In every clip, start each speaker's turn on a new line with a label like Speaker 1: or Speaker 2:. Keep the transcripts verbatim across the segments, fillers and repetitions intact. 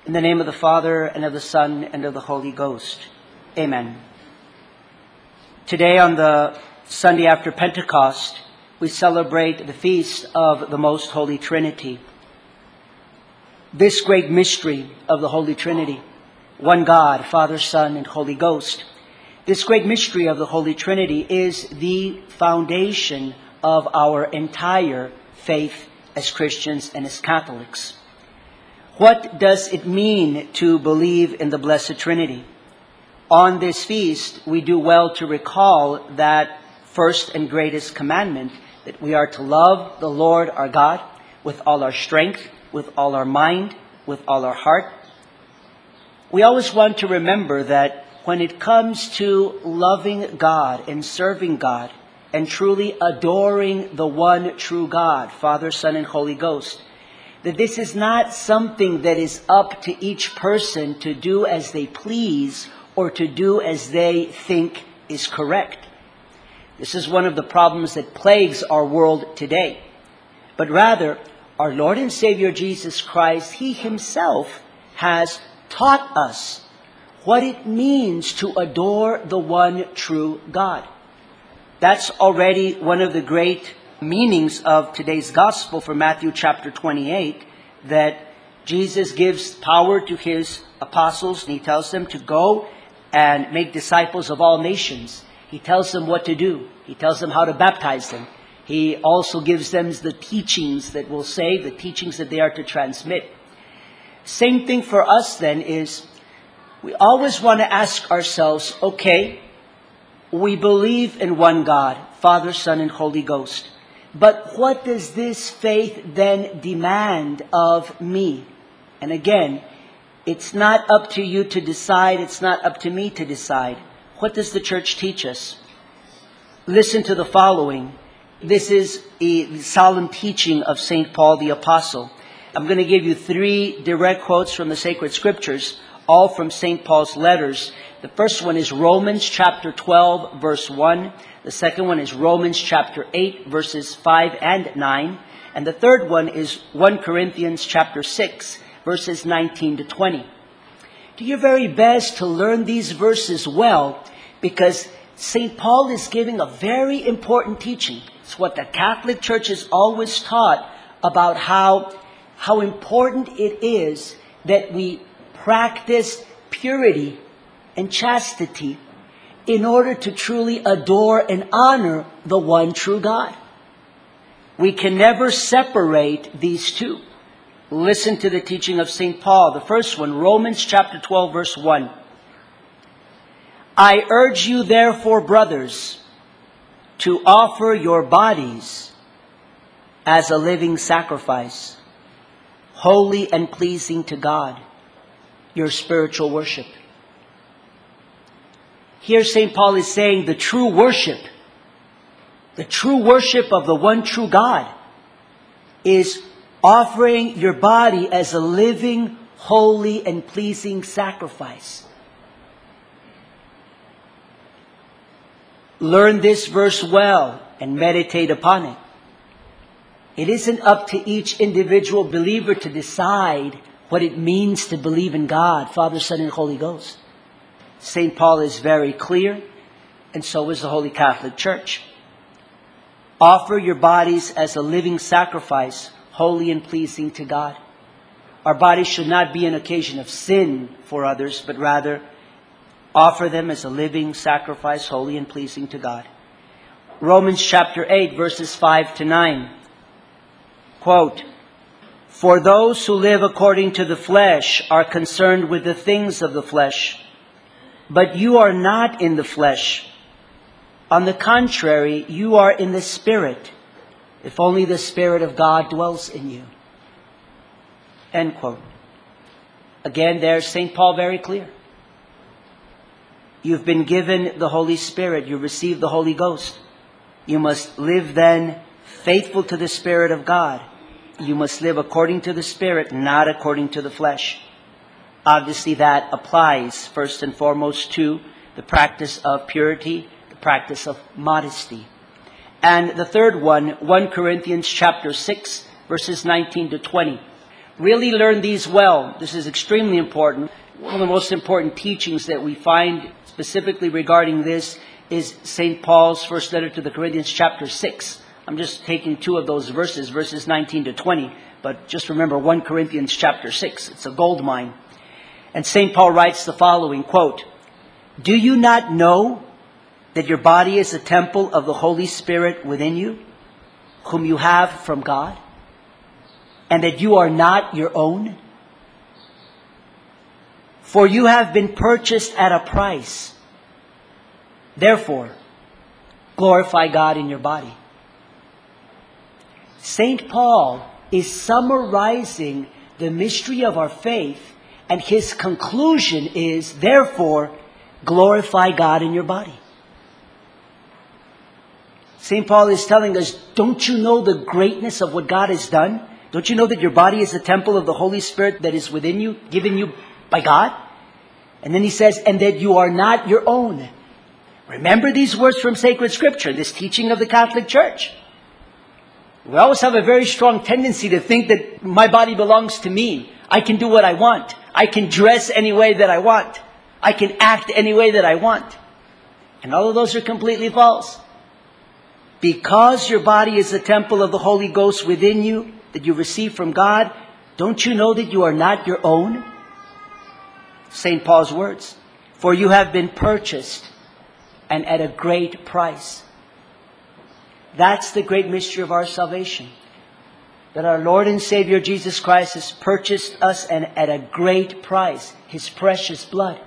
Speaker 1: In the name of the Father, and of the Son, and of the Holy Ghost. Amen. Today, on the Sunday after Pentecost, we celebrate the feast of the Most Holy Trinity. This great mystery of the Holy Trinity, one God, Father, Son, and Holy Ghost. This great mystery of the Holy Trinity is the foundation of our entire faith as Christians and as Catholics. What does it mean to believe in the Blessed Trinity? On this feast, we do well to recall that first and greatest commandment, that we are to love the Lord our God with all our strength, with all our mind, with all our heart. We always want to remember that when it comes to loving God and serving God and truly adoring the one true God, Father, Son, and Holy Ghost, that this is not something that is up to each person to do as they please or to do as they think is correct. This is one of the problems that plagues our world today. But rather, our Lord and Savior Jesus Christ, He Himself has taught us what it means to adore the one true God. That's already one of the great meanings of today's gospel for Matthew chapter twenty-eight, that Jesus gives power to His apostles, and He tells them to go and make disciples of all nations. He tells them what to do. He tells them how to baptize them. He also gives them the teachings that will save, the teachings that they are to transmit. Same thing for us then is, we always want to ask ourselves, okay, we believe in one God, Father, Son, and Holy Ghost. But what does this faith then demand of me? And again, it's not up to you to decide. It's not up to me to decide. What does the church teach us? Listen to the following. This is a solemn teaching of Saint Paul the Apostle. I'm going to give you three direct quotes from the sacred scriptures, all from Saint Paul's letters. The first one is Romans chapter twelve, verse one. The second one is Romans chapter eight, verses five and nine. And the third one is First Corinthians chapter six, verses nineteen to twenty. Do your very best to learn these verses well, because Saint Paul is giving a very important teaching. It's what the Catholic Church has always taught about how, how important it is that we practice purity and chastity in order to truly adore and honor the one true God. We can never separate these two. Listen to the teaching of Saint Paul. The first one, Romans chapter twelve, verse one. I urge you therefore, brothers, to offer your bodies as a living sacrifice, holy and pleasing to God, your spiritual worship. Here Saint Paul is saying the true worship, the true worship of the one true God is offering your body as a living, holy, and pleasing sacrifice. Learn this verse well and meditate upon it. It isn't up to each individual believer to decide what it means to believe in God, Father, Son, and Holy Ghost. Saint Paul is very clear, and so is the Holy Catholic Church. Offer your bodies as a living sacrifice, holy and pleasing to God. Our bodies should not be an occasion of sin for others, but rather offer them as a living sacrifice, holy and pleasing to God. Romans chapter eight, verses five to nine. Quote, for those who live according to the flesh are concerned with the things of the flesh, but you are not in the flesh. On the contrary, you are in the Spirit, if only the Spirit of God dwells in you. End quote. Again, there's Saint Paul very clear. You've been given the Holy Spirit. You received the Holy Ghost. You must live then faithful to the Spirit of God. You must live according to the Spirit, not according to the flesh. Obviously, that applies first and foremost to the practice of purity, the practice of modesty. And the third one, First Corinthians chapter six, verses nineteen to twenty. Really learn these well. This is extremely important. One of the most important teachings that we find specifically regarding this is Saint Paul's first letter to the Corinthians, chapter six. I'm just taking two of those verses, verses nineteen to twenty. But just remember, First Corinthians chapter six. It's a gold mine. And Saint Paul writes the following, quote, "Do you not know that your body is a temple of the Holy Spirit within you, whom you have from God, and that you are not your own? For you have been purchased at a price. Therefore, glorify God in your body." Saint Paul is summarizing the mystery of our faith, and his conclusion is, therefore, glorify God in your body. Saint Paul is telling us, don't you know the greatness of what God has done? Don't you know that your body is a temple of the Holy Spirit that is within you, given you by God? And then he says, and that you are not your own. Remember these words from sacred scripture, this teaching of the Catholic Church. We always have a very strong tendency to think that my body belongs to me. I can do what I want. I can dress any way that I want. I can act any way that I want. And all of those are completely false. Because your body is a temple of the Holy Ghost within you that you receive from God, don't you know that you are not your own? Saint Paul's words. For you have been purchased, and at a great price. That's the great mystery of our salvation. That our Lord and Savior Jesus Christ has purchased us, and at a great price, His precious blood.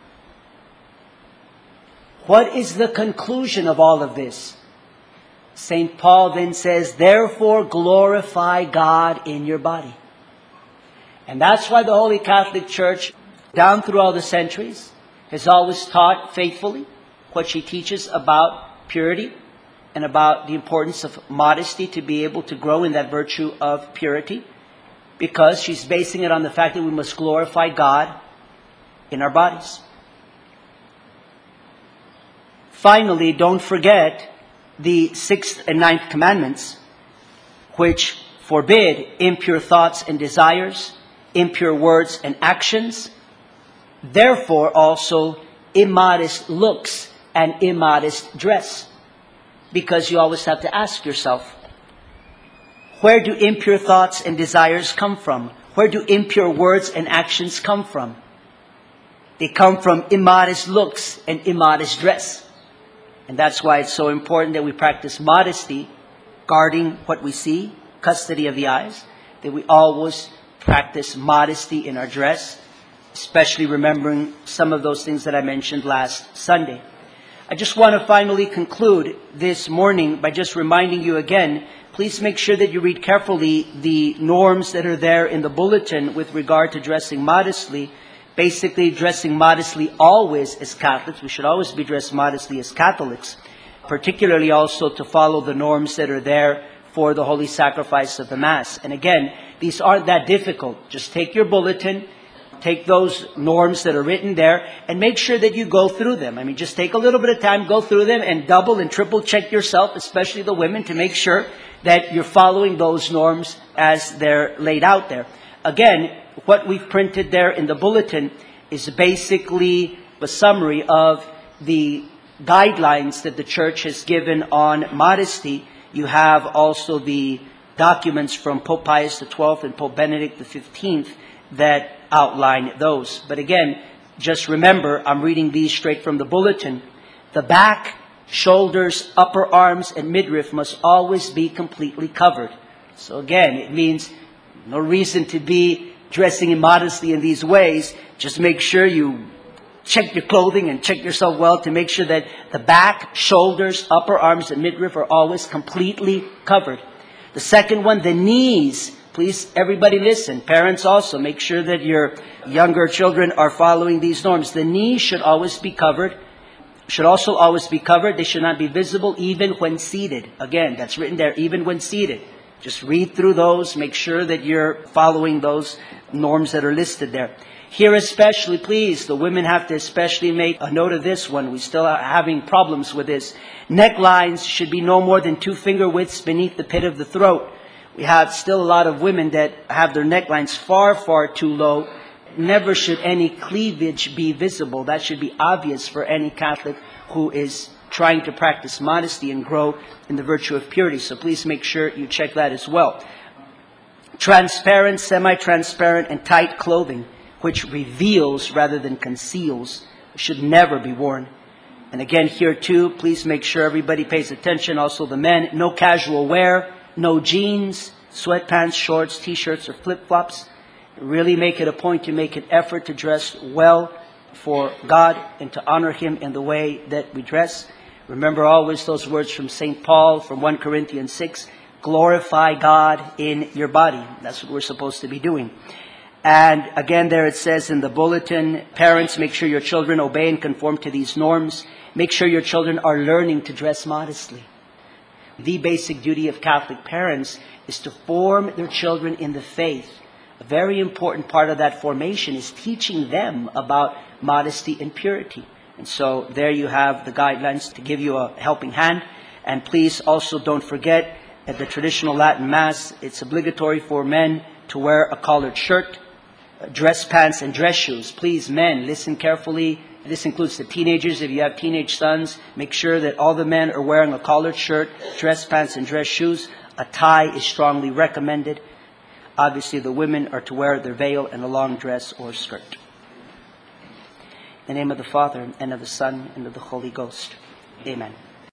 Speaker 1: What is the conclusion of all of this? Saint Paul then says, therefore glorify God in your body. And that's why the Holy Catholic Church, down through all the centuries, has always taught faithfully what she teaches about purity and about the importance of modesty to be able to grow in that virtue of purity, because she's basing it on the fact that we must glorify God in our bodies. Finally, don't forget the sixth and ninth commandments, which forbid impure thoughts and desires, impure words and actions, therefore also immodest looks and immodest dress. Because you always have to ask yourself, where do impure thoughts and desires come from? Where do impure words and actions come from? They come from immodest looks and immodest dress. And that's why it's so important that we practice modesty, guarding what we see, custody of the eyes, that we always practice modesty in our dress, especially remembering some of those things that I mentioned last Sunday. I just want to finally conclude this morning by just reminding you again, please make sure that you read carefully the norms that are there in the bulletin with regard to dressing modestly. Basically, dressing modestly always as Catholics. We should always be dressed modestly as Catholics. Particularly also to follow the norms that are there for the holy sacrifice of the Mass. And again, these aren't that difficult. Just take your bulletin, take those norms that are written there, and make sure that you go through them. I mean, just take a little bit of time, go through them, and double and triple check yourself, especially the women, to make sure that you're following those norms as they're laid out there. Again, what we've printed there in the bulletin is basically a summary of the guidelines that the Church has given on modesty. You have also the documents from Pope Pius the twelfth and Pope Benedict the fifteenth that outline those. But again, just remember, I'm reading these straight from the bulletin. The back, shoulders, upper arms, and midriff must always be completely covered. So again, it means no reason to be dressing immodestly in these ways. Just make sure you check your clothing and check yourself well to make sure that the back, shoulders, upper arms, and midriff are always completely covered. The second one, the knees. Please, everybody listen. Parents also, make sure that your younger children are following these norms. The knees should always be covered. Should also always be covered. They should not be visible even when seated. Again, that's written there, even when seated. Just read through those. Make sure that you're following those norms that are listed there. Here especially, please, the women have to especially make a note of this one. We still are having problems with this. Necklines should be no more than two finger widths beneath the pit of the throat. We have still a lot of women that have their necklines far, far too low. Never should any cleavage be visible. That should be obvious for any Catholic who is trying to practice modesty and grow in the virtue of purity. So please make sure you check that as well. Transparent, semi-transparent, and tight clothing, which reveals rather than conceals, should never be worn. And again, here too, please make sure everybody pays attention. Also the men, no casual wear, no jeans, sweatpants, shorts, t-shirts, or flip-flops. Really make it a point to make an effort to dress well for God and to honor Him in the way that we dress. Remember always those words from Saint Paul from First Corinthians six. Glorify God in your body. That's what we're supposed to be doing. And again, there it says in the bulletin, parents, make sure your children obey and conform to these norms. Make sure your children are learning to dress modestly. The basic duty of Catholic parents is to form their children in the faith. A very important part of that formation is teaching them about modesty and purity. And so there you have the guidelines to give you a helping hand. And please also don't forget, at the traditional Latin Mass, it's obligatory for men to wear a collared shirt, dress pants, and dress shoes. Please, men, listen carefully. This includes the teenagers. If you have teenage sons, make sure that all the men are wearing a collared shirt, dress pants, and dress shoes. A tie is strongly recommended. Obviously, the women are to wear their veil and a long dress or skirt. In the name of the Father, and of the Son, and of the Holy Ghost. Amen.